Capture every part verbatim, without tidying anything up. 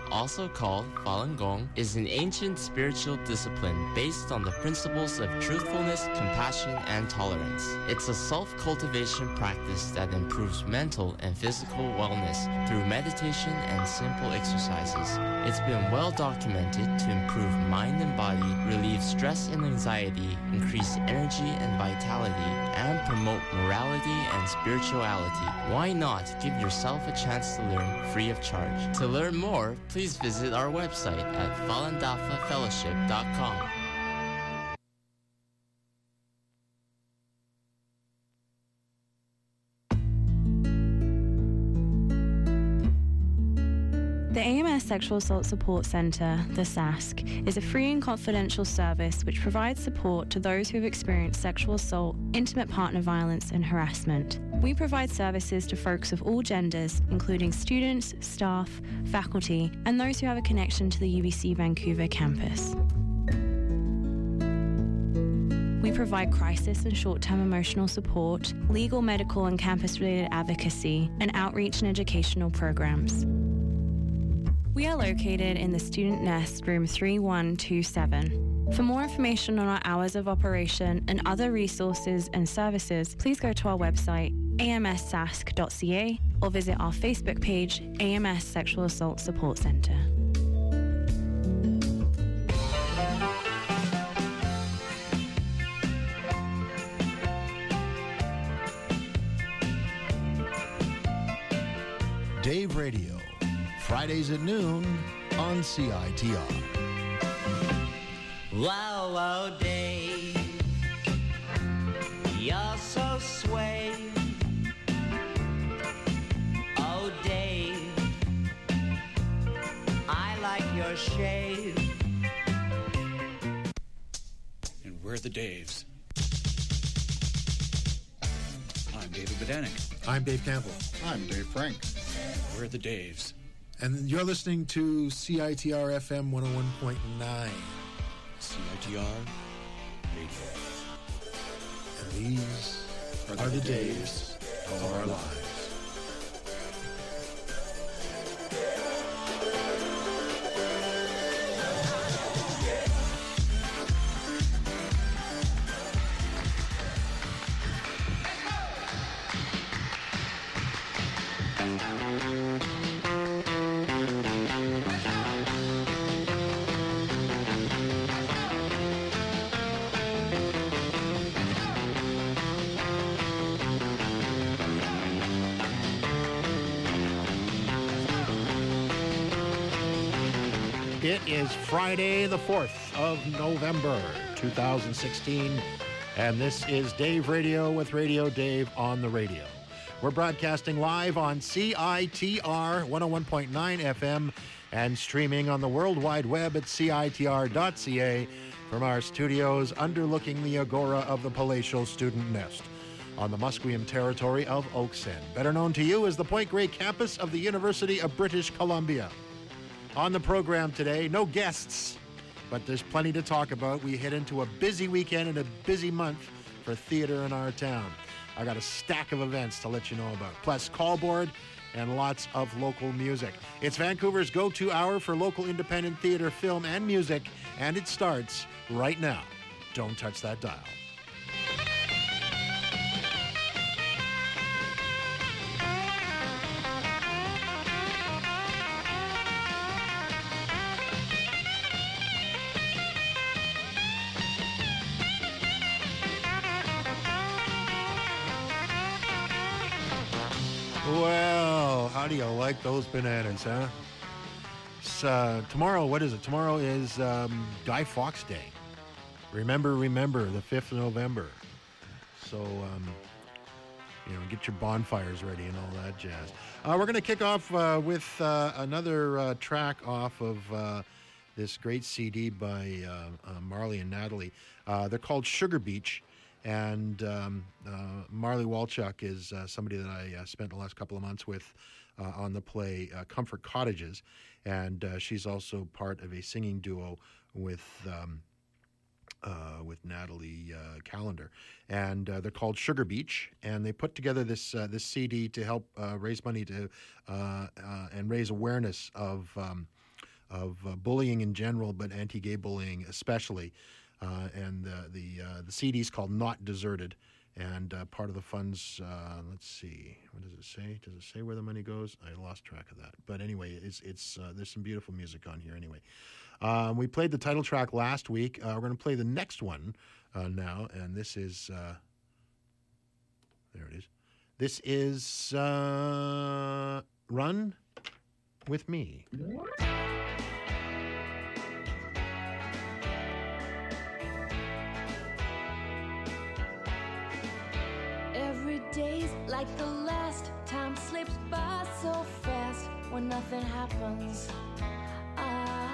also called Falun Gong, is an ancient spiritual discipline based on the principles of truthfulness, compassion, and tolerance. It's a self-cultivation practice that improves mental and physical wellness through meditation and simple exercises. It's been well documented to improve mind and body, relieve stress and anxiety, increase energy and vitality, and promote morality and spirituality. Why not give yourself a chance to learn free of charge? To learn more, please visit our website at falun dafa fellowship dot com. The A M S Sexual Assault Support Centre, the S A S C, is a free and confidential service which provides support to those who have experienced sexual assault, intimate partner violence and harassment. We provide services to folks of all genders, including students, staff, faculty, and those who have a connection to the U B C Vancouver campus. We provide crisis and short-term emotional support, legal, medical and campus-related advocacy, and outreach and educational programs. We are located in the Student Nest, room three one two seven. For more information on our hours of operation and other resources and services, please go to our website, a m s sask dot c a, or visit our Facebook page, A M S Sexual Assault Support Centre. Dave Radio, Fridays at noon on C I T R. Wow, wow, Dave, you're so sway. Oh, Dave, I like your shave. And we're the Daves. I'm David Bedanik. I'm Dave Campbell. I'm Dave Frank. We're the Daves. And you're listening to C I T R F M one oh one point nine. C I T R Radio. And these are, are the, the days of our lives. It is Friday, the fourth of November, two thousand sixteen, and this is Dave Radio with Radio Dave on the radio. We're broadcasting live on C I T R one oh one point nine F M and streaming on the World Wide Web at C I T R dot C A from our studios underlooking the agora of the palatial Student Nest on the Musqueam territory of Oaks End, better known to you as the Point Grey campus of the University of British Columbia. On the program today, no guests, but there's plenty to talk about. We head into a busy weekend and a busy month for theater in our town. I got a stack of events to let you know about, plus callboard and lots of local music. It's Vancouver's go-to hour for local independent theater, film, and music, and it starts right now. Don't touch that dial. Well, how do you like those bananas, huh? So, uh, tomorrow, what is it? Tomorrow is um, Guy Fawkes Day. Remember, remember, the fifth of November. So, um, you know, get your bonfires ready and all that jazz. Uh, we're going to kick off uh, with uh, another uh, track off of uh, this great C D by uh, uh, Marley and Natalie. Uh, they're called Sugar Beach. And um, uh, Marley Walchuk is uh, somebody that I uh, spent the last couple of months with uh, on the play uh, Comfort Cottages. And uh, she's also part of a singing duo with um, uh, with Natalie uh, Callender. And uh, they're called Sugar Beach. And they put together this uh, this C D to help uh, raise money to uh, uh, and raise awareness of um, of uh, bullying in general, but anti-gay bullying especially. Uh, and the the, uh, the C D's called Not Deserted, and uh, part of the funds, uh, let's see, what does it say? Does it say where the money goes? I lost track of that. But anyway, it's it's uh, there's some beautiful music on here anyway. Um, we played the title track last week. Uh, we're going to play the next one uh, now, and this is, uh, there it is. This is uh, Run With Me. Every day's like the last. Time slips by so fast when nothing happens. Ah,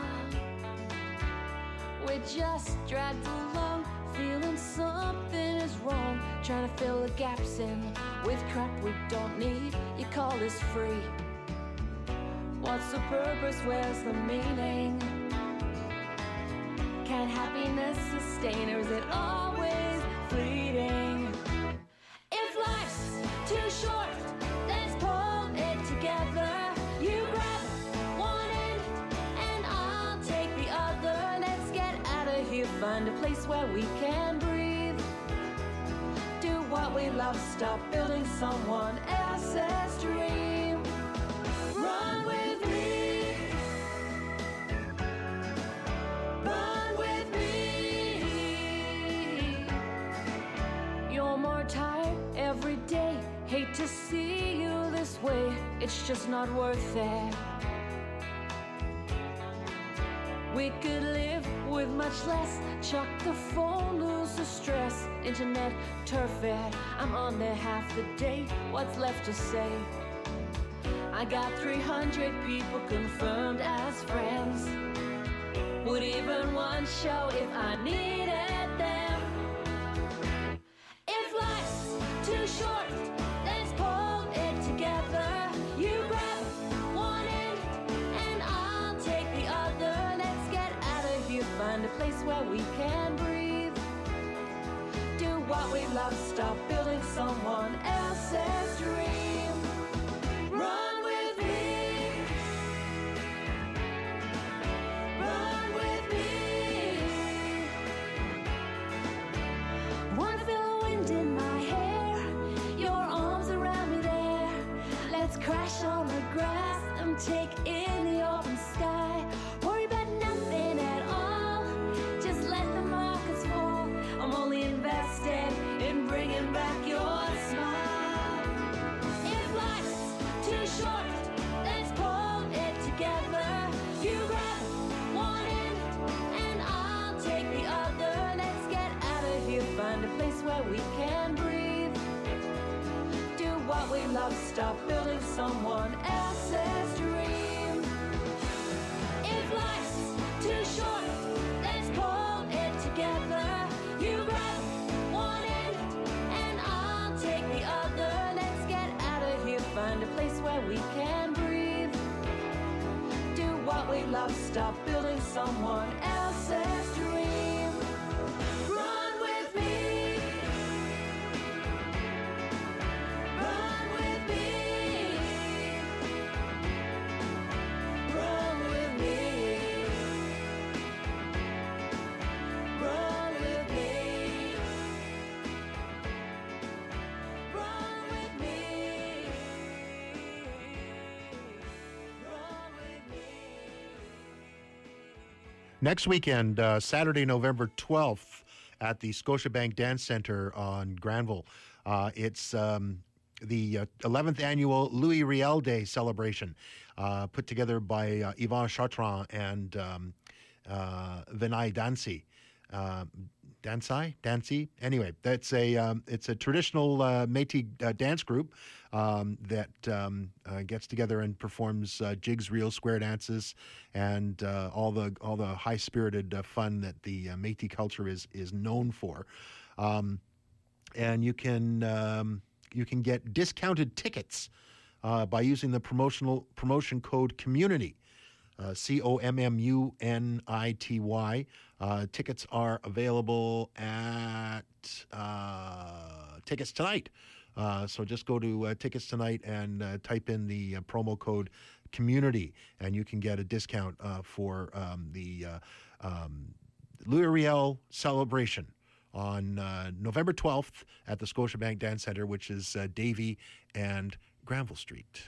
we're just dragged along, feeling something is wrong, trying to fill the gaps in with crap we don't need. You call this free. What's the purpose? Where's the meaning? Can happiness sustain, or is it always fleeting? If life's too short, let's pull it together. You grab one end and I'll take the other. Let's get out of here, find a place where we can breathe. Do what we love, stop building someone else's dream. Run with me. Run with me. You're more tired every day. Hate to see you this way. It's just not worth it. We could live with much less. Chuck the phone, lose the stress. Internet, turf it. I'm on there half the day. What's left to say? I got three hundred people confirmed as friends. Would even one show if I needed them. If life's too short, let's pull it together. You grab one end and I'll take the other. Let's get out of here, find a place where we can breathe. Do what we love, stop building someone else's dream. Run with me. Run with me. Wanna feel the wind in my hair, your arms around me there. Let's crash on the grass and take in the open sky. Worry about nothing at all, just let the markets fall. I'm only invested in bringing back your smile. If life's too short, let's pull it together. You grab one end and I'll take the other. Let's get out of here, find a place where we can breathe. Do what we love, stop building someone else's dream. If life's too short, let's pull it together. You grab one end and I'll take the other. Let's get out of here, find a place where we can breathe. Do what we love, stop building someone else's dream. Run with me. Run with me. Run with me. Run with me. Run with me. Run with me. Next weekend, uh, Saturday, November twelfth, at the Scotiabank Dance Center on Granville. Uh, it's um, the uh, eleventh annual Louis Riel Day celebration, uh, put together by uh, Yvon Chartrand and um, uh, Vinay Dancy. Uh, Dansai? Dancy? Anyway, that's a um, it's a traditional uh, Métis uh, dance group um, that um, uh, gets together and performs uh, jigs, reels, square dances, and uh, all the all the high spirited uh, fun that the uh, Métis culture is is known for. Um, and you can um, you can get discounted tickets uh, by using the promotional promotion code COMMUNITY. Uh, C O M M U N I T Y. Uh, tickets are available at uh, Tickets Tonight. Uh, so just go to uh, Tickets Tonight and uh, type in the uh, promo code community, and you can get a discount uh, for um, the uh, um, Louis Riel celebration on uh, November twelfth at the Scotiabank Dance Centre, which is uh, Davie and Granville Street.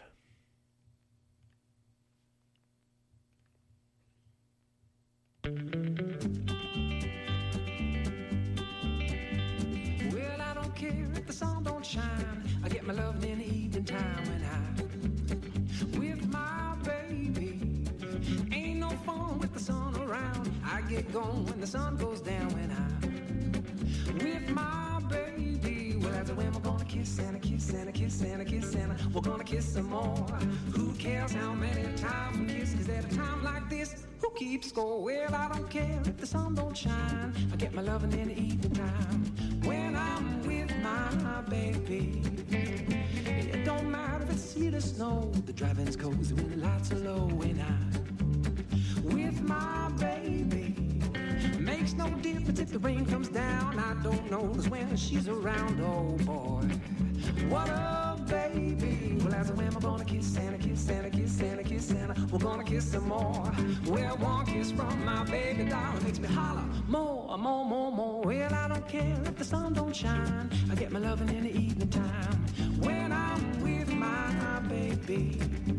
Well, I don't care if the sun don't shine. I get my loving in the evening time when I with my baby. Ain't no fun with the sun around. I get going when the sun goes down when I with my baby. Well, as a when we're gonna kiss and a kiss and a kiss and a kiss and a, we're gonna kiss some more. Who cares how many times we kiss? 'Cause at a time like this, who keeps score? Well, I don't care if the sun don't shine. I get my loving in the evening time when I'm with my baby. It don't matter if it's sleet or snow. The driving's cozy when the lights are low. When I'm with my baby, makes no difference if the rain comes down. I don't notice when she's around. Oh boy, what a baby. Well, as a when we're gonna kiss and a kiss and a kiss and a kiss and a, we're gonna kiss some more. Well, one kiss from my baby doll makes me holler more, more, more, more. Well, I don't care if the sun don't shine. I get my loving in the evening time when I'm with my baby.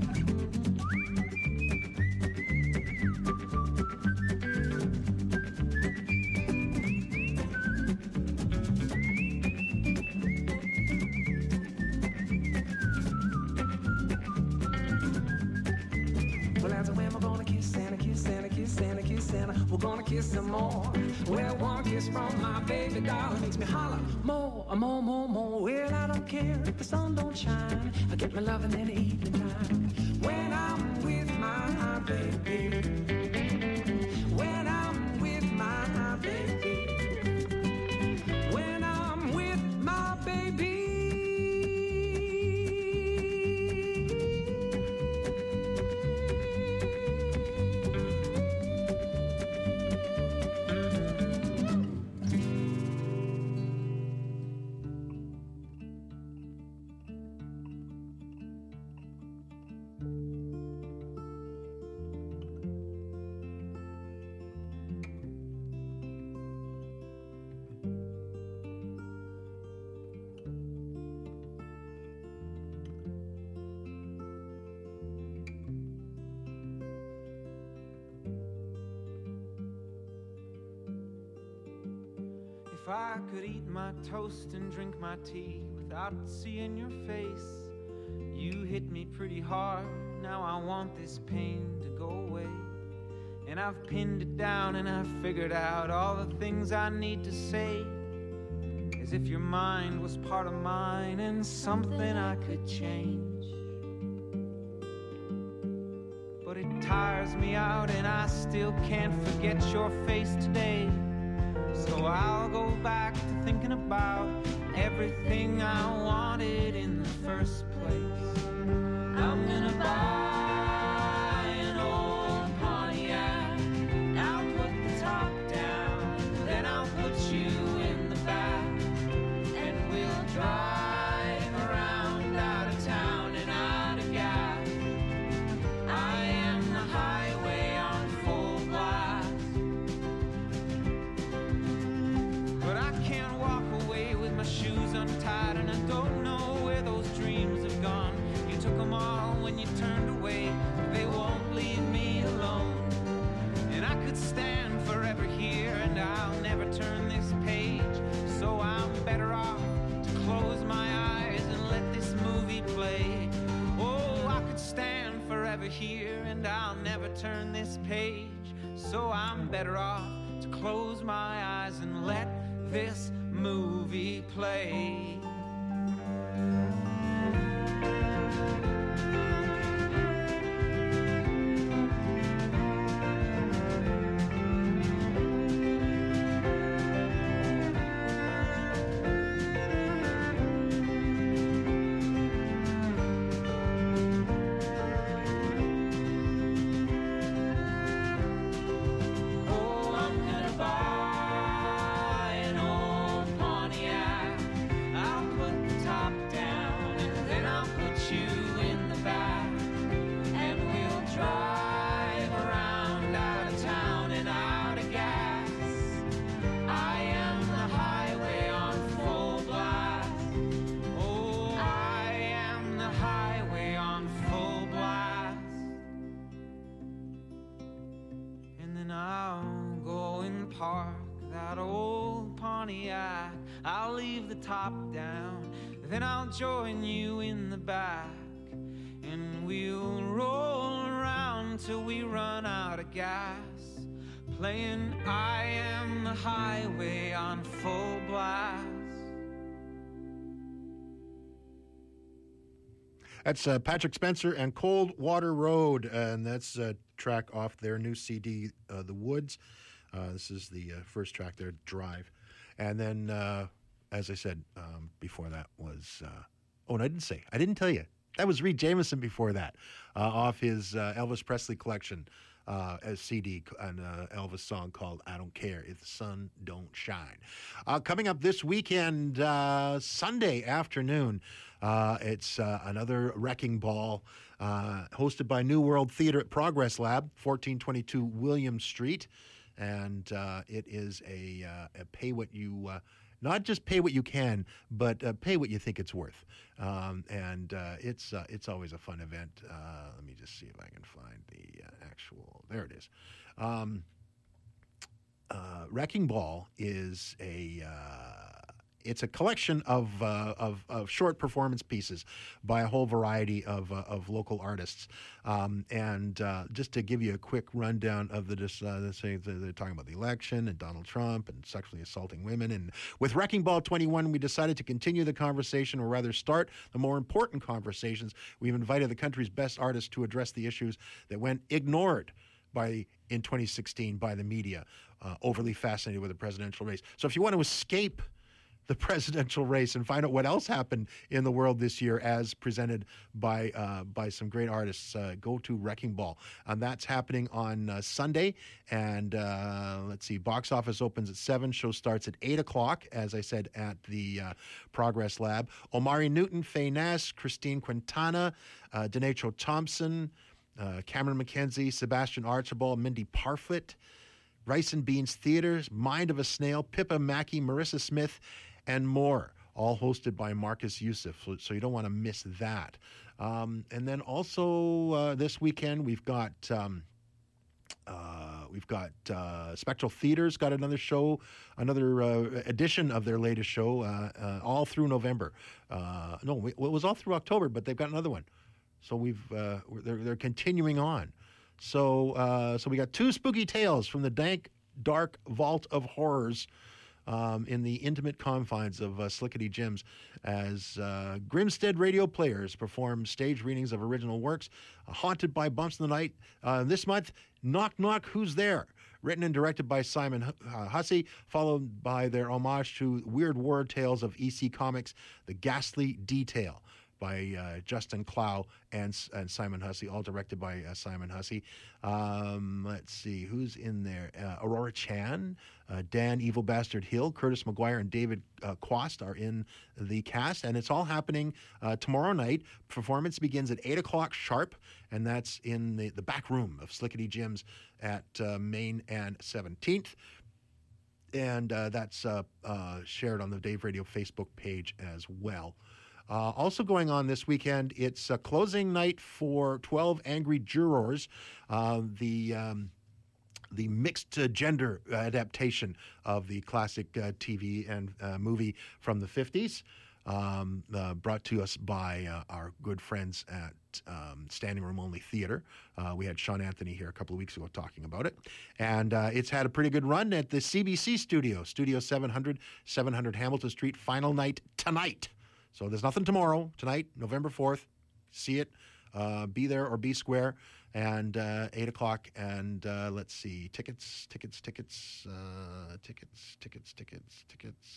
We're gonna kiss some more. Well, one kiss from my baby doll makes me holler more, more, more, more. Well, I don't care if the sun don't shine. I get my loving in the evening time when I'm with my baby. When I'm with my baby. When I'm with my baby. If I could eat my toast and drink my tea without seeing your face, you hit me pretty hard, now I want this pain to go away. And I've pinned it down and I've figured out all the things I need to say, as if your mind was part of mine and something I could change. But it tires me out and I still can't forget your face today. So I'll go back to thinking about everything I wanted in the first place. I'm gonna buy an old Pontiac. I'll put the top down, then I'll put you in the back, and we'll drive around out of town and out of gas. I am the highway on full blast. But I can't walk away with my shoes untied, and I don't know where those dreams have gone. You took them all when you turned away, they won't leave me alone. And I could stand forever here, and I'll never turn this page. So I'm better off to close my eyes and let this movie play. Oh, I could stand forever here, and I'll never turn this page. So I'm better off to close my eyes and let this movie play. You in the back. and I'll go and park that old Pontiac. I'll leave the top down, then I'll join you in the back, and we'll roll around till we run out of gas, playing I Am the Highway on full blast. That's uh, Patrick Spencer and Cold Water Road, and that's a track off their new C D, uh, The Woods. Uh, this is the uh, first track there, Drive. And then, uh, as I said, um, before that was, uh, oh, and I didn't say, I didn't tell you, that was Reed Jameson before that, uh, off his uh, Elvis Presley collection, uh, a C D, an uh, Elvis song called I Don't Care If the Sun Don't Shine. Uh, coming up this weekend, uh, Sunday afternoon, uh, it's uh, another Wrecking Ball, uh, hosted by New World Theater at Progress Lab, fourteen twenty-two William Street. And uh, it is a, uh, a pay what you, uh, not just pay what you can, but uh, pay what you think it's worth. Um, and uh, it's uh, it's always a fun event. Uh, let me just see if I can find the uh, actual, there it is. Um, uh, Wrecking Ball is a, uh, it's a collection of, uh, of of short performance pieces by a whole variety of uh, of local artists. Um, and uh, just to give you a quick rundown of the, uh, the thing, they're talking about the election and Donald Trump and sexually assaulting women. And with Wrecking Ball twenty-one, we decided to continue the conversation, or rather start the more important conversations. We've invited the country's best artists to address the issues that went ignored by in twenty sixteen by the media, uh, overly fascinated with the presidential race. So if you want to escape the presidential race and find out what else happened in the world this year as presented by uh, by some great artists, uh, go to Wrecking Ball. And that's happening on uh, Sunday. And uh, let's see, box office opens at seven. Show starts at eight o'clock, as I said, at the uh, Progress Lab. Omari Newton, Faye Ness, Christine Quintana, uh, Denacho Thompson, uh, Cameron McKenzie, Sebastian Archibald, Mindy Parfit, Rice and Beans Theaters, Mind of a Snail, Pippa Mackey, Marissa Smith, and more, all hosted by Marcus Youssef, so, so you don't want to miss that. Um, and then also uh, this weekend we've got um, uh, we've got uh, Spectral Theaters got another show, another uh, edition of their latest show, uh, uh, all through November. Uh, no, it was all through October, but they've got another one. So we've uh, they're they're continuing on. So uh, so we got two spooky tales from the dank, dark vault of horrors. Um, in the intimate confines of uh, Slickety Jim's, as uh, Grimstead radio players perform stage readings of original works. Uh, Haunted by Bumps in the Night. Uh, this month, Knock Knock, Who's There? Written and directed by Simon uh, Hussey, followed by their homage to Weird War Tales of E C Comics, The Ghastly Detail, by uh, Justin Clow and, and Simon Hussey, all directed by uh, Simon Hussey. Um, let's see, who's in there? Uh, Aurora Chan, uh, Dan Evil Bastard Hill, Curtis McGuire, and David uh, Quast are in the cast, and it's all happening uh, tomorrow night. Performance begins at eight o'clock sharp, and that's in the, the back room of Slickety Jim's at uh, Main and seventeenth. And uh, that's uh, uh, shared on the Dave Radio Facebook page as well. Uh, also going on this weekend, it's a closing night for twelve Angry Jurors, uh, the um, the mixed uh, gender adaptation of the classic uh, T V and uh, movie from the fifties, um, uh, brought to us by uh, our good friends at um, Standing Room Only Theater. Uh, we had Sean Anthony here a couple of weeks ago talking about it. And uh, it's had a pretty good run at the C B C studio, Studio seven hundred, seven hundred Hamilton Street, final night tonight. So there's nothing tomorrow. Tonight, November fourth, see it. Uh, be there or be square. And uh, eight o'clock. And uh, let's see, tickets, tickets, tickets, uh, tickets, tickets, tickets, tickets.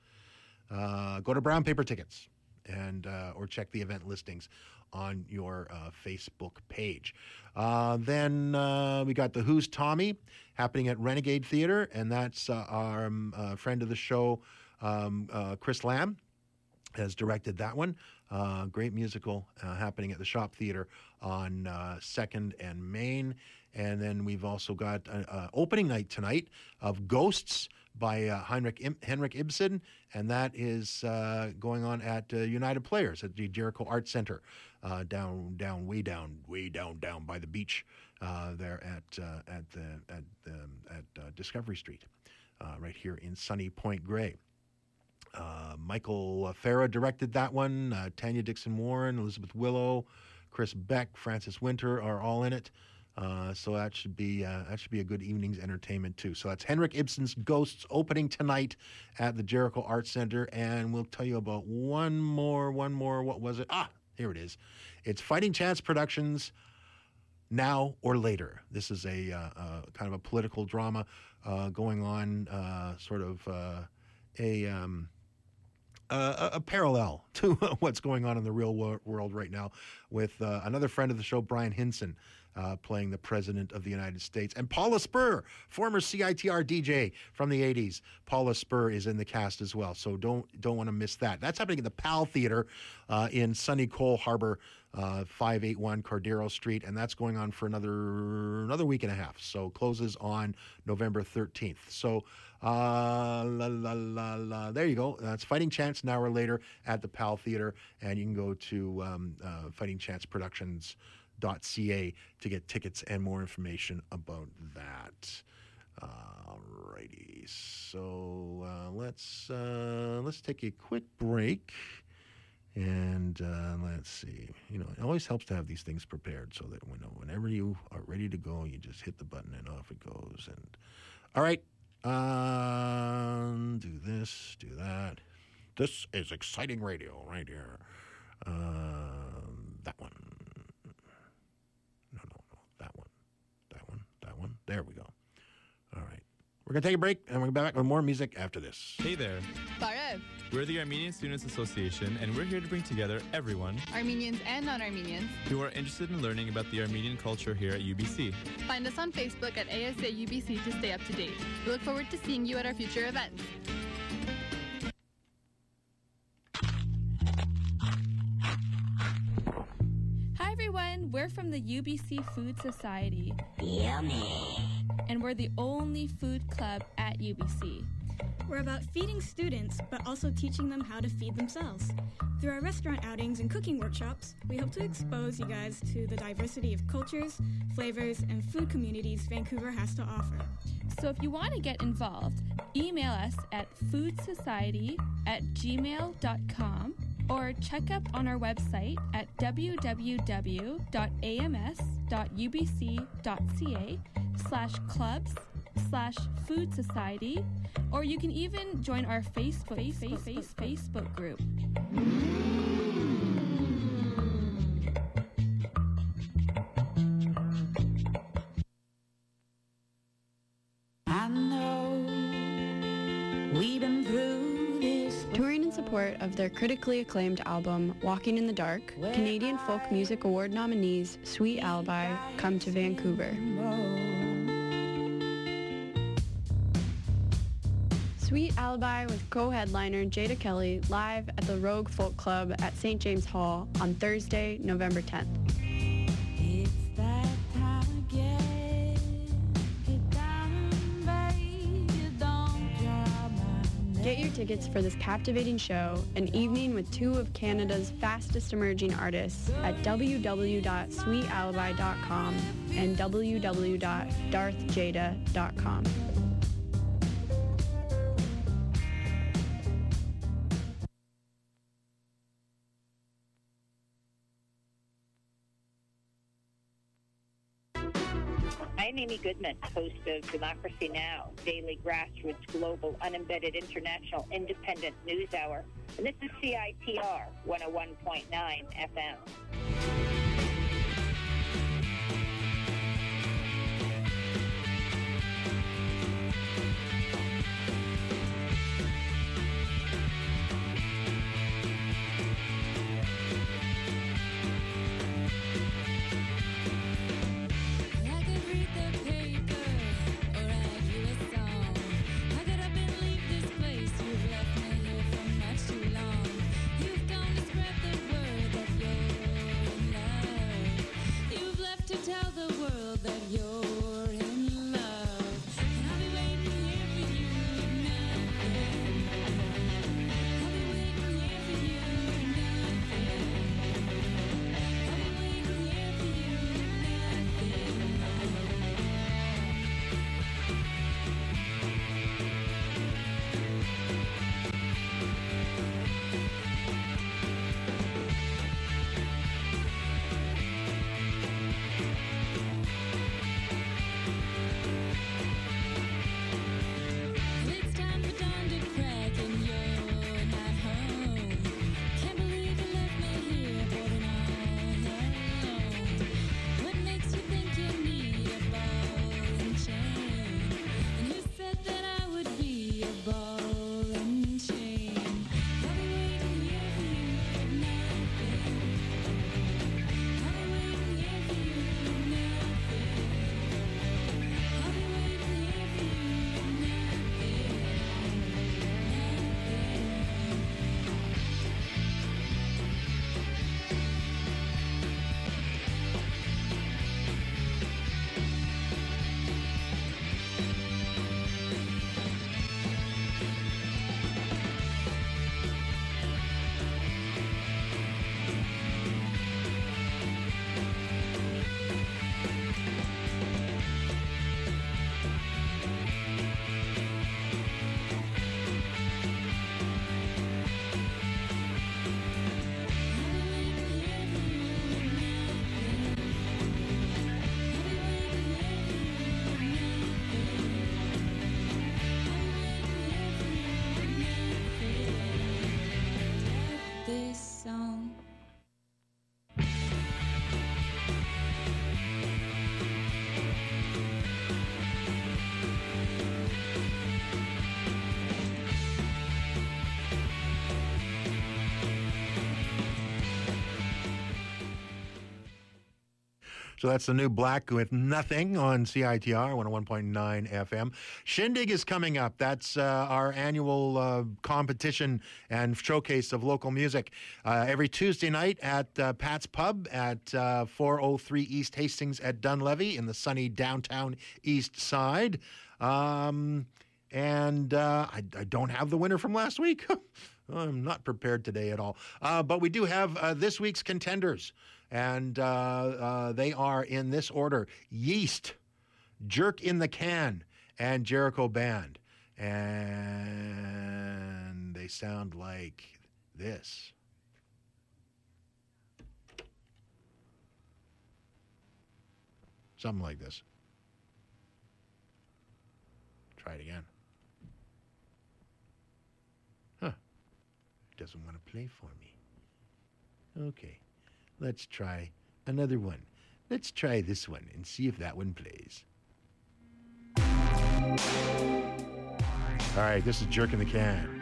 Uh, go to Brown Paper Tickets and uh, or check the event listings on your uh, Facebook page. Uh, then uh, we got The Who's Tommy happening at Renegade Theater. And that's uh, our um, uh, friend of the show, um, uh, Chris Lamb, has directed that one. Uh, great musical uh, happening at the Shop Theater on uh, second and Main. And then we've also got an opening night tonight of Ghosts by uh, Heinrich, Im- Henrik Ibsen, and that is uh, going on at uh, United Players at the Jericho Arts Center, uh, down, down, way down, way down, down by the beach uh, there at uh, at the at um, at uh, Discovery Street, uh, right here in sunny Point Grey. Uh, Michael Farah directed that one. Uh, Tanya Dixon Warren, Elizabeth Willow, Chris Beck, Francis Winter are all in it. Uh, so that should be uh, that should be a good evening's entertainment too. So that's Henrik Ibsen's Ghosts opening tonight at the Jericho Arts Center, and we'll tell you about one more, one more. What was it? Ah, here it is. It's Fighting Chance Productions. Now or Later. This is a uh, uh, kind of a political drama uh, going on, uh, sort of uh, a. Um, Uh, a, a parallel to what's going on in the real wor- world right now with uh, another friend of the show, Brian Hinson, uh, playing the President of the United States. And Paula Spur, former C I T R D J from the eighties. Paula Spur is in the cast as well, so don't don't want to miss that. That's happening at the Pal Theater uh, in sunny Cole Harbor, uh, five eighty-one Cordero Street, and that's going on for another another week and a half. So closes on November thirteenth. So uh, la la la la. There you go. That's Fighting Chance. An hour later at the Pal Theater, and you can go to um, uh, fighting chance productions dot c a to get tickets and more information about that. Uh, alrighty, so uh, let's uh, let's take a quick break, and uh, let's see. You know, it always helps to have these things prepared so that when, whenever you are ready to go, you just hit the button and off it goes. And all right, um, do this, do that. This is exciting radio right here. Uh, that one. No, no, no. That one. That one. That one. There we go. All right. We're going to take a break, and we're going to be back with more music after this. Hey there. Barev. We're the Armenian Students Association, and we're here to bring together everyone, Armenians and non-Armenians, who are interested in learning about the Armenian culture here at U B C. Find us on Facebook at A S A U B C to stay up to date. We look forward to seeing you at our future events. Hi everyone, we're from the U B C Food Society. Yummy. And we're the only food club at U B C. We're about feeding students, but also teaching them how to feed themselves. Through our restaurant outings and cooking workshops, we hope to expose you guys to the diversity of cultures, flavors, and food communities Vancouver has to offer. So if you want to get involved, email us at foodsociety at gmail dot com or check up on our website at w w w dot a m s dot u b c dot c a slash clubs slash food society, or you can even join our Facebook Facebook, Facebook, Facebook group. I know we've been through this. Touring in support of their critically acclaimed album, Walking in the Dark, Canadian Folk Music Award nominees Sweet Alibi come to Vancouver. Sweet Alibi with co-headliner Jada Kelly live at the Rogue Folk Club at Saint James Hall on Thursday, November tenth. It's that time again. Get down, baby, don't drop my Get your tickets for this captivating show, an evening with two of Canada's fastest emerging artists at w w w dot sweet alibi dot com and w w w dot darth jada dot com. I'm Amy Goodman, host of Democracy Now!, daily grassroots, global, unembedded, international, independent news hour. And this is C I T R one oh one point nine F M. Too long. You've gone to spread the word that you're this song. So that's the new Black with Nothing on C I T R one oh one point nine F M. Shindig is coming up. That's uh, our annual uh, competition and showcase of local music. Uh, every Tuesday night at uh, Pat's Pub at uh, four oh three East Hastings at Dunlevy in the sunny downtown East Side. Um, and uh, I, I don't have the winner from last week. I'm not prepared today at all. Uh, but we do have uh, this week's contenders. And uh, uh, they are in this order: Yeast, Jerk in the Can, and Jericho Band. And they sound like this. Something like this. Try it again. Huh. It doesn't want to play for me. Okay. Let's try another one. Let's try this one and see if that one plays. All right, this is Jerk in the Can.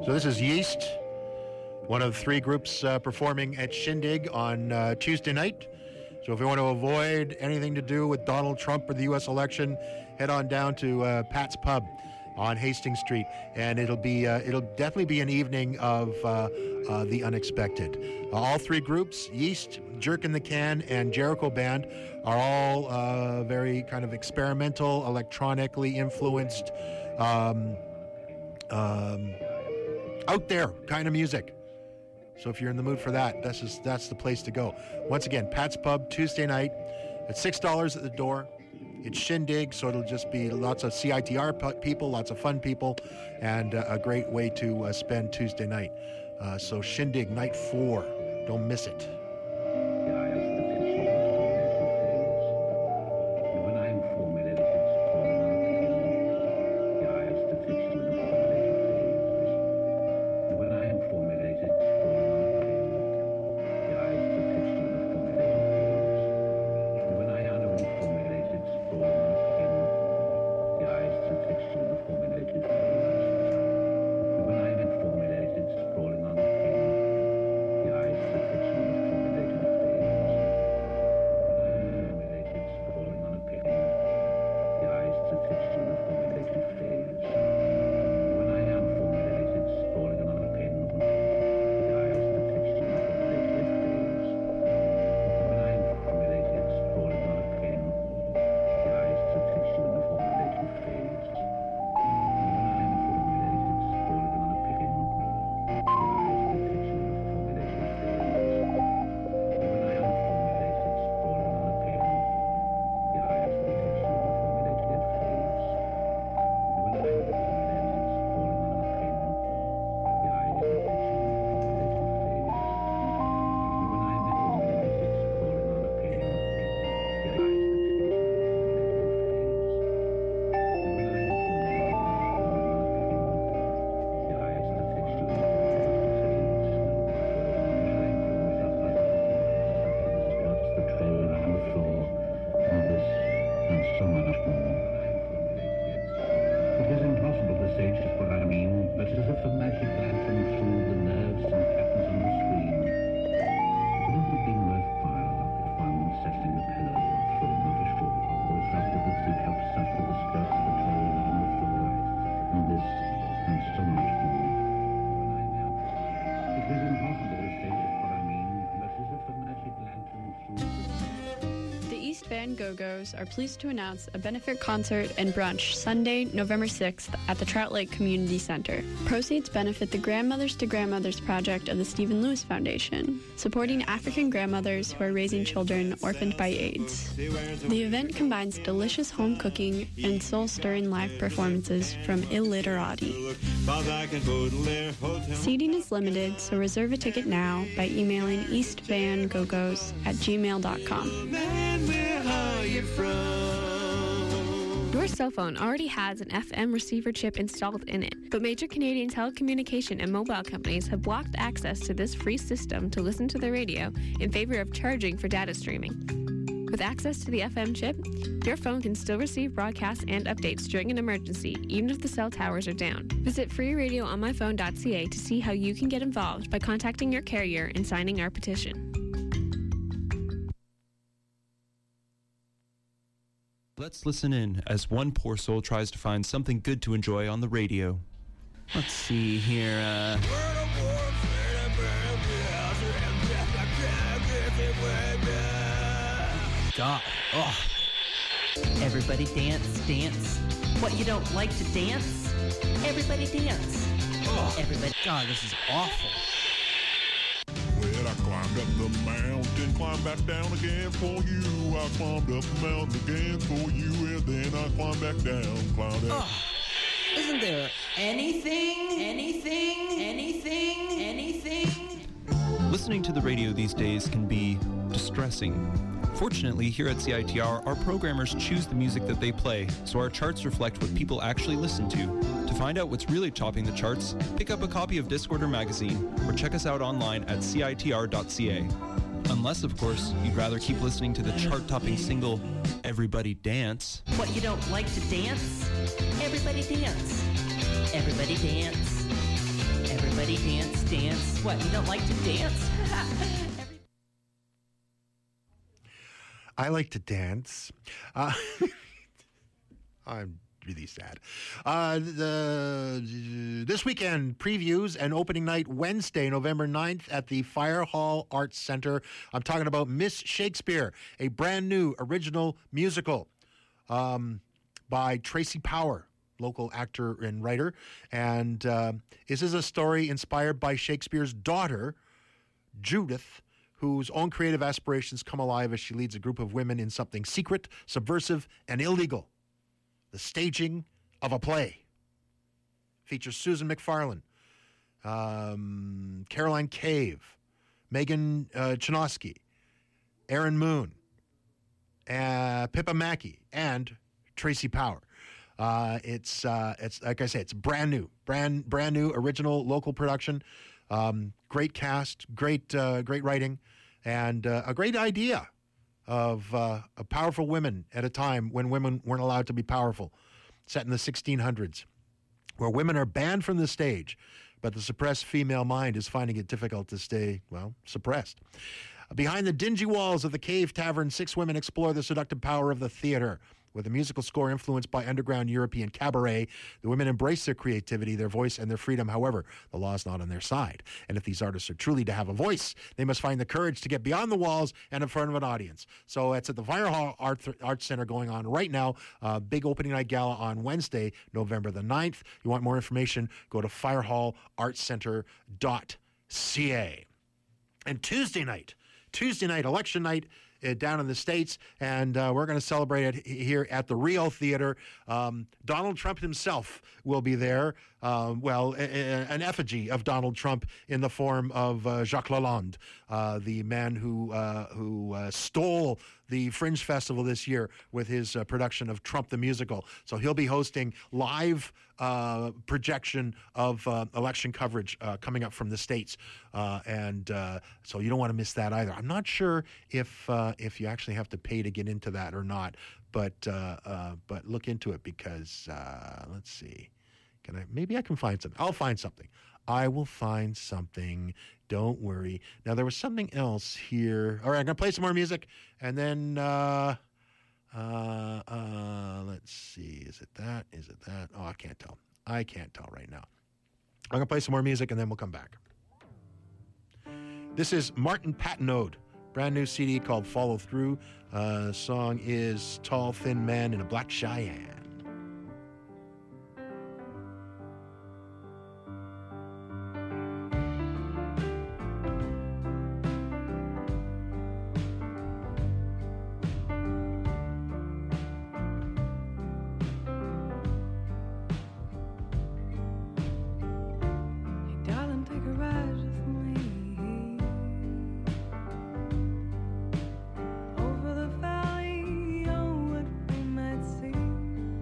So this is Yeast, one of three groups uh, performing at Shindig on uh, Tuesday night. So if you want to avoid anything to do with Donald Trump or the U S election, head on down to uh, Pat's Pub on Hastings Street, and it'll be uh, it'll definitely be an evening of uh, uh, the unexpected. Uh, all three groups, Yeast, Jerk in the Can, and Jericho Band, are all uh, very kind of experimental, electronically influenced, um, um, out there kind of music. So if you're in the mood for that, that's just, that's the place to go. Once again, Pat's Pub, Tuesday night, at six dollars at the door. It's Shindig, so it'll just be lots of C I T R people, lots of fun people, and uh, a great way to uh, spend Tuesday night. Uh, so Shindig, night four. Don't miss it. Go-Go's are pleased to announce a benefit concert and brunch Sunday, November sixth at the Trout Lake Community Center. Proceeds benefit the Grandmothers to Grandmothers project of the Stephen Lewis Foundation, supporting African grandmothers who are raising children orphaned by AIDS. The event combines delicious home cooking and soul-stirring live performances from Illiterati. Seating is limited, so reserve a ticket now by emailing eastbandgogos at gmail dot com. Your cell phone already has an F M receiver chip installed in it, but major Canadian telecommunication and mobile companies have blocked access to this free system to listen to the radio in favor of charging for data streaming. With access to the F M chip, your phone can still receive broadcasts and updates during an emergency, even if the cell towers are down. Visit free radio on my phone dot c a to see how you can get involved by contacting your carrier and signing our petition. Let's listen in as one poor soul tries to find something good to enjoy on the radio. Let's see here, uh... God. Oh. Everybody dance, dance. What, you don't like to dance? Everybody dance. Oh. Everybody. God, this is awful. Well, I climbed up the mountain, climbed back down again for you. I climbed up the mountain again for you, and then I climbed back down, climbed up. Oh. Isn't there anything, anything, anything, anything? Listening to the radio these days can be distressing. Fortunately, here at C I T R, our programmers choose the music that they play, so our charts reflect what people actually listen to. To find out what's really topping the charts, pick up a copy of Discorder magazine or check us out online at C I T R dot C A. Unless, of course, you'd rather keep listening to the chart-topping single, Everybody Dance. What, you don't like to dance? Everybody dance. Everybody dance. Everybody dance, dance. What, you don't like to dance? I like to dance. Uh, I'm really sad. Uh, the, this weekend, previews and opening night Wednesday, November ninth at the Fire Hall Arts Center. I'm talking about Miss Shakespeare, a brand new original musical um, by Tracy Power, local actor and writer. And uh, this is a story inspired by Shakespeare's daughter, Judith, whose own creative aspirations come alive as she leads a group of women in something secret, subversive, and illegal. The staging of a play. Features Susan McFarlane, um, Caroline Cave, Megan uh, Chinosky, Aaron Moon, uh, Pippa Mackey, and Tracy Power. Uh, it's uh, it's like I say, it's brand new, brand brand new, original local production. Um, great cast, great uh, great writing, and uh, a great idea of, uh, of powerful women at a time when women weren't allowed to be powerful, set in the sixteen hundreds, where women are banned from the stage, but the suppressed female mind is finding it difficult to stay, well, suppressed. Behind the dingy walls of the Cave Tavern, six women explore the seductive power of the theater. With a musical score influenced by underground European cabaret, the women embrace their creativity, their voice, and their freedom. However, the law is not on their side. And if these artists are truly to have a voice, they must find the courage to get beyond the walls and in front of an audience. So it's at the Fire Hall Art Arts Center going on right now. Uh, big opening night gala on Wednesday, November the ninth. You want more information, go to firehall arts center dot c a. And Tuesday night, Tuesday night, election night, Uh, down in the States, and uh, we're going to celebrate it here at the Rio Theater. Um, Donald Trump himself will be there. Um, well, a, a, an effigy of Donald Trump in the form of uh, Jacques Lalonde, uh, the man who uh, who uh, stole the Fringe Festival this year with his uh, production of Trump the Musical. So he'll be hosting live uh, projection of uh, election coverage uh, coming up from the States. Uh, and uh, so you don't want to miss that either. I'm not sure if uh, if you actually have to pay to get into that or not, but uh, uh, but look into it because, uh, let's see. Can I? Maybe I can find something. I'll find something. I will find something. Don't worry. Now, there was something else here. All right, I'm going to play some more music, and then, uh, uh, uh, let's see. Is it that? Is it that? Oh, I can't tell. I can't tell right now. I'm going to play some more music, and then we'll come back. This is Martin Patenaude, brand new C D called Follow Through. Uh, song is Tall, Thin Man in a Black Cheyenne. Over the valley, oh, what we might see.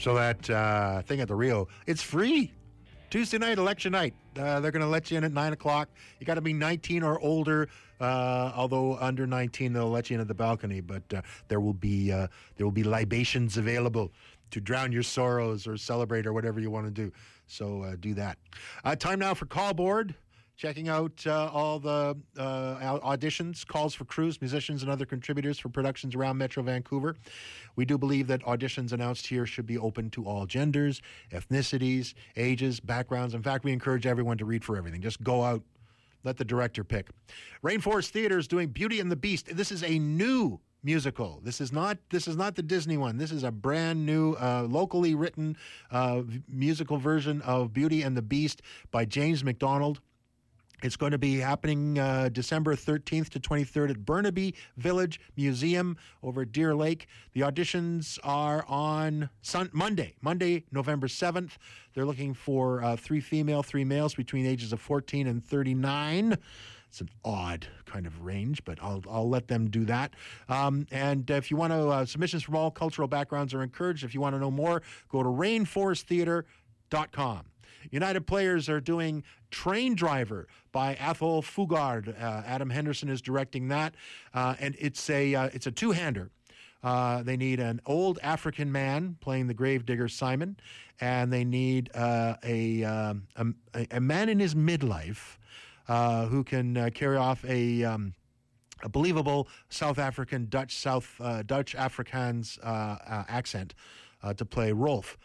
So that uh, thing at the Rio, it's free. Tuesday night, election night. Uh, they're going to let you in at nine o'clock. You got to be nineteen or older. Uh, although under nineteen, they'll let you in at the balcony. But uh, there will be uh, there will be libations available to drown your sorrows or celebrate or whatever you want to do. So uh, do that. Uh, time now for Call Board. Checking out uh, all the uh, auditions, calls for crews, musicians, and other contributors for productions around Metro Vancouver. We do believe that auditions announced here should be open to all genders, ethnicities, ages, backgrounds. In fact, we encourage everyone to read for everything. Just go out, let the director pick. Rainforest Theatre is doing Beauty and the Beast. This is a new musical. This is not this is not the Disney one. This is a brand new, uh, locally written uh, musical version of Beauty and the Beast by James McDonald. It's going to be happening uh, December thirteenth to twenty-third at Burnaby Village Museum over at Deer Lake. The auditions are on sun- Monday, Monday, November seventh. They're looking for uh, three female, three males between ages of fourteen and thirty-nine. It's an odd kind of range, but I'll I'll let them do that. Um, and if you want to, uh, submissions from all cultural backgrounds are encouraged. If you want to know more, go to rainforest theatre dot com. United Players are doing Train Driver by Athol Fugard. Uh, Adam Henderson is directing that, uh, and it's a uh, it's a two-hander. Uh, they need an old African man playing the gravedigger Simon, and they need uh, a, um, a a man in his midlife uh, who can uh, carry off a. Um, A believable South African Dutch South uh, Dutch Afrikaans uh, uh, accent uh, to play Rolf.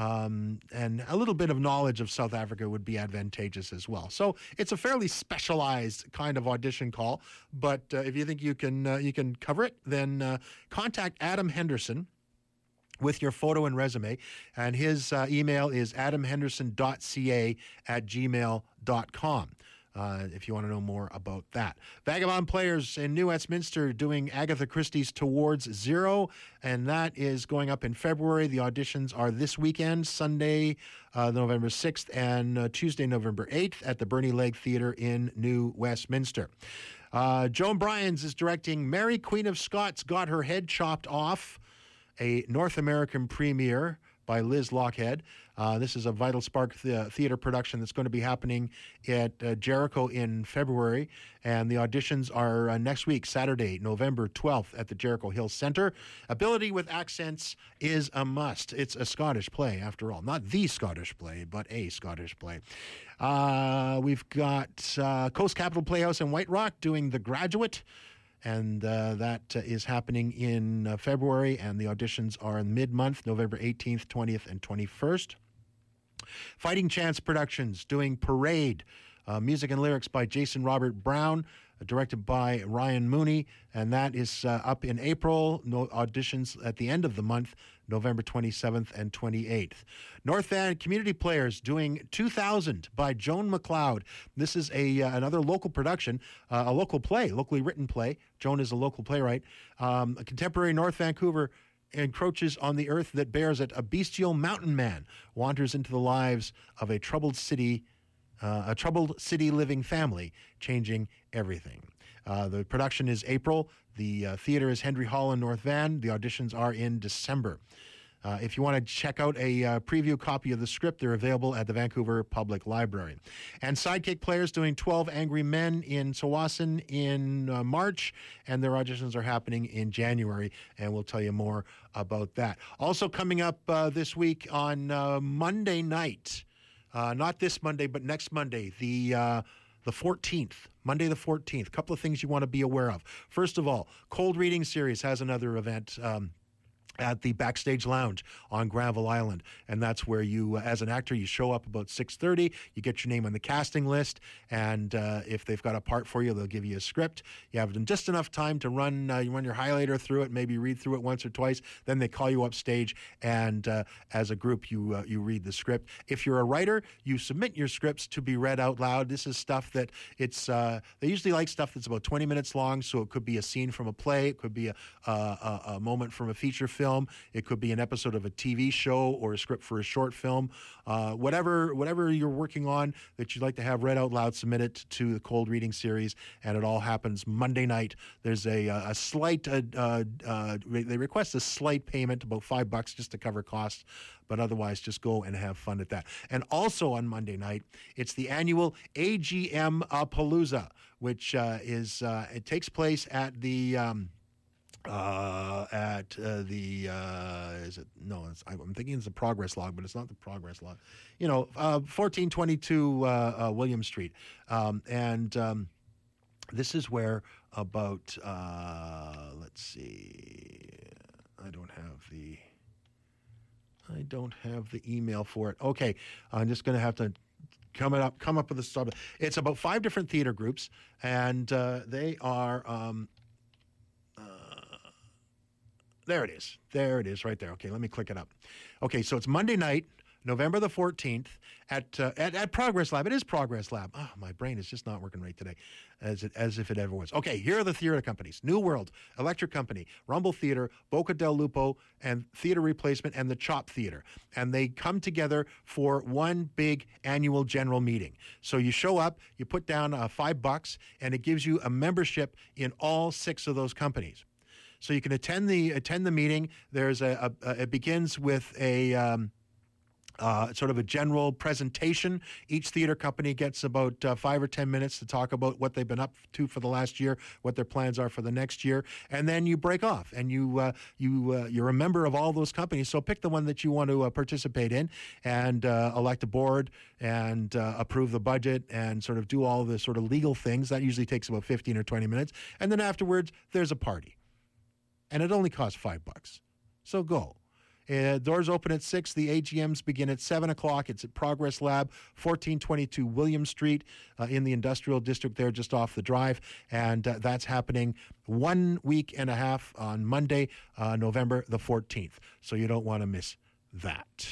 Um, and a little bit of knowledge of South Africa would be advantageous as well. So it's a fairly specialized kind of audition call. But uh, if you think you can uh, you can cover it, then uh, contact Adam Henderson with your photo and resume. And his uh, email is adam henderson dot c a at gmail dot com. Uh, if you want to know more about that. Vagabond Players in New Westminster doing Agatha Christie's Towards Zero, and that is going up in February. The auditions are this weekend, Sunday, uh, November sixth, and uh, Tuesday, November eighth at the Bernie Legg Theatre in New Westminster. Uh, Joan Bryans is directing Mary Queen of Scots Got Her Head Chopped Off, a North American premiere by Liz Lockhead. Uh, this is a Vital Spark th- theater production that's going to be happening at uh, Jericho in February, and the auditions are uh, next week, Saturday, November twelfth at the Jericho Hill Centre. Ability with accents is a must. It's a Scottish play, after all. Not the Scottish play, but a Scottish play. Uh, we've got uh, Coast Capital Playhouse in White Rock doing The Graduate, and uh, that uh, is happening in uh, February, and the auditions are in mid-month, November eighteenth, twentieth, and twenty-first. Fighting Chance Productions doing Parade, uh, music and lyrics by Jason Robert Brown, uh, directed by Ryan Mooney, and that is uh, up in April. No auditions at the end of the month, November twenty-seventh and twenty-eighth. North Van Community Players doing two thousand by Joan McLeod. This is a uh, another local production, uh, a local play, locally written play. Joan is a local playwright. Um, a contemporary North Vancouver encroaches on the earth that bears it. A bestial mountain man wanders into the lives of a troubled city, uh, a troubled city living family, changing everything. Uh, the production is April. The uh, theater is Henry Hall in North Van. The auditions are in December. Uh, if you want to check out a uh, preview copy of the script, they're available at the Vancouver Public Library. And Sidekick Players doing twelve Angry Men in Tsawwassen in uh, March, and their auditions are happening in January, and we'll tell you more about that. Also coming up uh, this week on uh, Monday night, uh, not this Monday, but next Monday, the uh, the fourteenth, Monday the fourteenth. A couple of things you want to be aware of. First of all, Cold Reading Series has another event um, at the Backstage Lounge on Granville Island. And that's where you, uh, as an actor, you show up about six thirty, you get your name on the casting list, and uh, if they've got a part for you, they'll give you a script. You have just enough time to run uh, you run your highlighter through it, maybe read through it once or twice, then they call you up stage, and uh, as a group, you uh, you read the script. If you're a writer, you submit your scripts to be read out loud. This is stuff that it's, uh, they usually like stuff that's about twenty minutes long, so it could be a scene from a play, it could be a, a, a, a moment from a feature film, film. It could be an episode of a T V show or a script for a short film. Uh, whatever whatever you're working on that you'd like to have read out loud, submit it to the Cold Reading Series, and it all happens Monday night. There's a, a slight, uh, uh, uh, they request a slight payment, about five bucks just to cover costs, but otherwise just go and have fun at that. And also on Monday night, it's the annual A G M uh, Palooza, which uh, is, uh, it takes place at the, um, uh, at uh, the, uh, is it, no, it's, I'm thinking it's the Progress Log, but it's not the Progress Log. You know, uh, fourteen twenty-two uh, uh, William Street. Um, and um, this is where about, uh, let's see, I don't have the, I don't have the email for it. Okay, I'm just going to have to come it up, come up with a sub. It's about five different theater groups, and uh, they are. Um, uh, there it is. There it is, right there. Okay, let me click it up. Okay, so it's Monday night, November the fourteenth, at uh, at, at Progress Lab. It is Progress Lab. Oh, my brain is just not working right today, as it as if it ever was. Okay, here are the theater companies: New World, Electric Company, Rumble Theater, Boca del Lupo, and Theater Replacement, and the Chop Theater. And they come together for one big annual general meeting. So you show up, you put down uh, five bucks, and it gives you a membership in all six of those companies. So you can attend the attend the meeting. There's a, a, a it begins with a um, uh, sort of a general presentation. Each theater company gets about uh, five or ten minutes to talk about what they've been up to for the last year, what their plans are for the next year, and then you break off and you uh, you uh, you're a member of all those companies. So pick the one that you want to uh, participate in and uh, elect a board and uh, approve the budget and sort of do all the sort of legal things. That usually takes about fifteen or twenty minutes, and then afterwards there's a party. And it only costs five bucks. So go. Uh, doors open at six. The A G Ms begin at seven o'clock. It's at Progress Lab, fourteen twenty-two William Street uh, in the Industrial District there just off the drive. And uh, that's happening one week and a half on Monday, uh, November the fourteenth. So you don't want to miss that.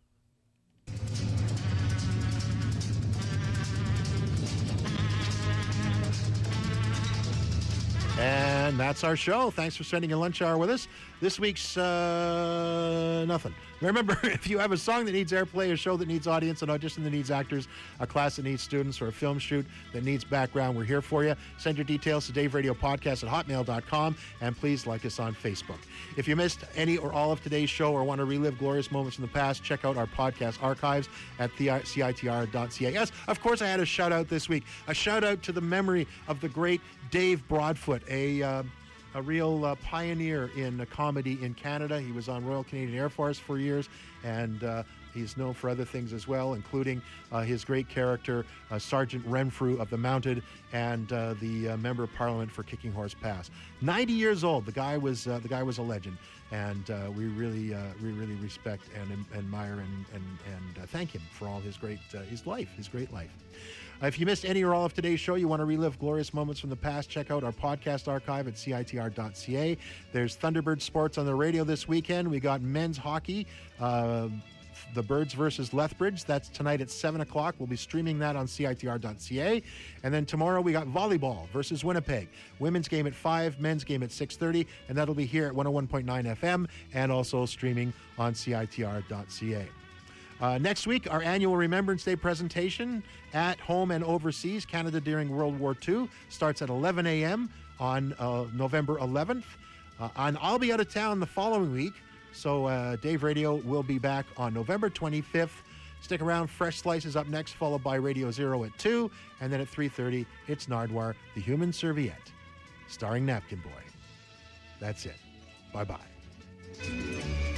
And that's our show. Thanks for spending your lunch hour with us. This week's uh, nothing. Remember, if you have a song that needs airplay, a show that needs audience, an audition that needs actors, a class that needs students, or a film shoot that needs background, we're here for you. Send your details to Dave Radio Podcast at hotmail dot com, and please like us on Facebook. If you missed any or all of today's show or want to relive glorious moments in the past, check out our podcast archives at C I T R dot C A. Yes, of course, I had a shout-out this week. A shout-out to the memory of the great Dave Broadfoot, a... Uh, A real uh, pioneer in uh, comedy in Canada. He was on Royal Canadian Air Force for years, and uh, he's known for other things as well, including uh, his great character, uh, Sergeant Renfrew of the Mounted, and uh, the uh, Member of Parliament for Kicking Horse Pass. ninety years old. The guy was uh, the guy was a legend, and uh, we really uh, we really respect and um, admire and and, and uh, thank him for all his great uh, his life, his great life. Uh, if you missed any or all of today's show, you want to relive glorious moments from the past, check out our podcast archive at C I T R dot C A. There's Thunderbird Sports on the radio this weekend. We got men's hockey, uh, the Birds versus Lethbridge. That's tonight at seven o'clock. We'll be streaming that on C I T R dot C A. And then tomorrow we got volleyball versus Winnipeg. Women's game at five, men's game at six thirty, and that'll be here at one oh one point nine F M and also streaming on C I T R dot C A. Uh, next week, our annual Remembrance Day presentation at home and overseas, Canada during World War Two, starts at eleven a.m. on uh, November eleventh. Uh, and I'll be out of town the following week, so uh, Dave Radio will be back on November twenty-fifth. Stick around. Fresh Slices up next, followed by Radio Zero at two. And then at three thirty, it's Nardwar, the Human Serviette, starring Napkin Boy. That's it. Bye-bye.